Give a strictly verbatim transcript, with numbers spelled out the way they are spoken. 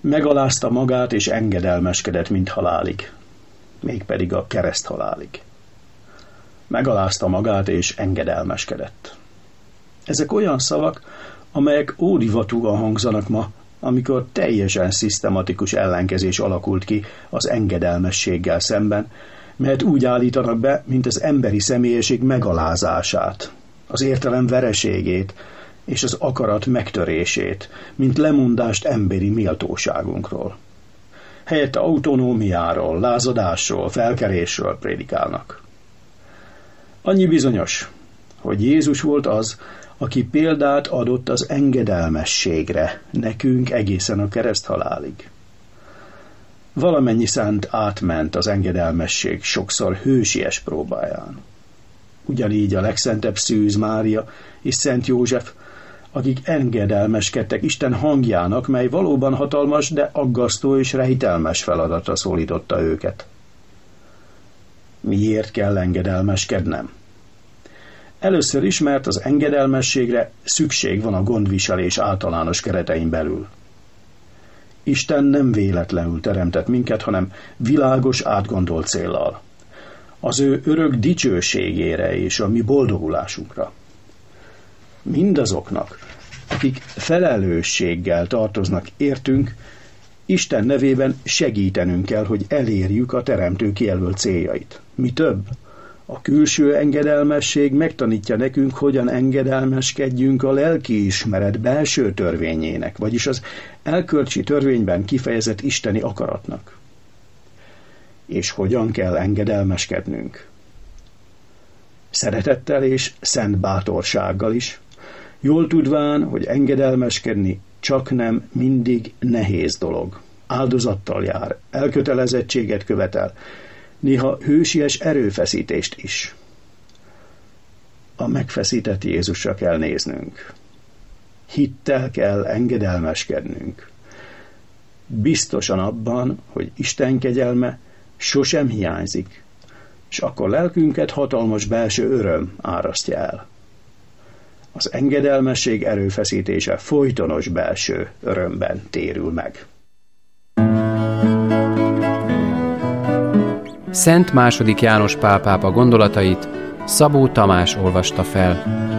Megalázta magát és engedelmeskedett, mint halálig, mégpedig a kereszt halálig. Megalázta magát és engedelmeskedett. Ezek olyan szavak, amelyek ódivatúan hangzanak ma, amikor teljesen szisztematikus ellenkezés alakult ki az engedelmességgel szemben, mert úgy állítanak be, mint az emberi személyiség megalázását, az értelem vereségét és az akarat megtörését, mint lemondást emberi méltóságunkról. Helyette autonómiáról, lázadásról, felkerésről prédikálnak. Annyi bizonyos, hogy Jézus volt az, aki példát adott az engedelmességre, nekünk egészen a kereszthalálig. Valamennyi szent átment az engedelmesség sokszor hősies próbáján. Ugyanígy a legszentebb Szűz Mária és Szent József, akik engedelmeskedtek Isten hangjának, mely valóban hatalmas, de aggasztó és rejtelmes feladatra szólította őket. Miért kell engedelmeskednem? Először is, mert az engedelmességre szükség van a gondviselés általános keretein belül. Isten nem véletlenül teremtett minket, hanem világos, átgondolt céllal. Az ő örök dicsőségére és a mi boldogulásunkra. Mindazoknak, akik felelősséggel tartoznak értünk, Isten nevében segítenünk kell, hogy elérjük a teremtő kijelölt céljait. Mi több, a külső engedelmesség megtanítja nekünk, hogyan engedelmeskedjünk a lelkiismeret belső törvényének, vagyis az elkölcsi törvényben kifejezett isteni akaratnak. És hogyan kell engedelmeskednünk? Szeretettel és szent bátorsággal is, jól tudván, hogy engedelmeskedni csaknem mindig nehéz dolog. Áldozattal jár, elkötelezettséget követel, néha hősies erőfeszítést is. A megfeszített Jézusra kell néznünk. Hittel kell engedelmeskednünk. Biztosan abban, hogy Isten kegyelme sosem hiányzik, és akkor lelkünket hatalmas belső öröm árasztja el. Az engedelmesség erőfeszítése folytonos belső örömben térül meg. Szent második János Pál pápa gondolatait Szabó Tamás olvasta fel.